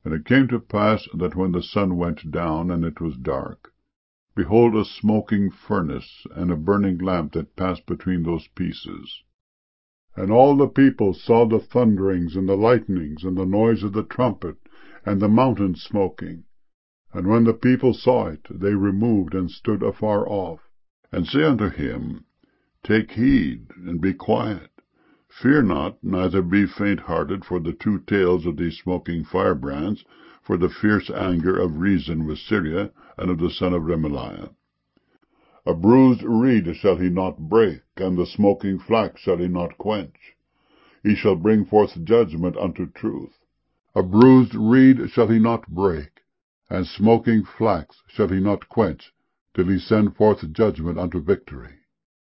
And it came to pass that when the sun went down, and it was dark, behold, a smoking furnace, and a burning lamp that passed between those pieces. And all the people saw the thunderings, and the lightnings, and the noise of the trumpet, and the mountain smoking. And when the people saw it, they removed, and stood afar off, and say unto him, Take heed, and be quiet. Fear not, neither be faint-hearted for the two tails of these smoking firebrands, for the fierce anger of Rezin with Syria, and of the son of Remaliah. A bruised reed shall he not break, and the smoking flax shall he not quench. He shall bring forth judgment unto truth. A bruised reed shall he not break, and smoking flax shall he not quench, till he send forth judgment unto victory.